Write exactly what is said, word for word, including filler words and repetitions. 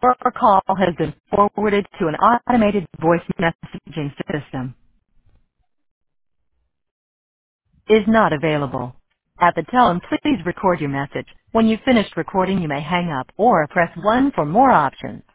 Your call has been forwarded to an automated voice messaging system. Is not available. At the tone, please record your message. When you've finished recording, you may hang up or press one for more options.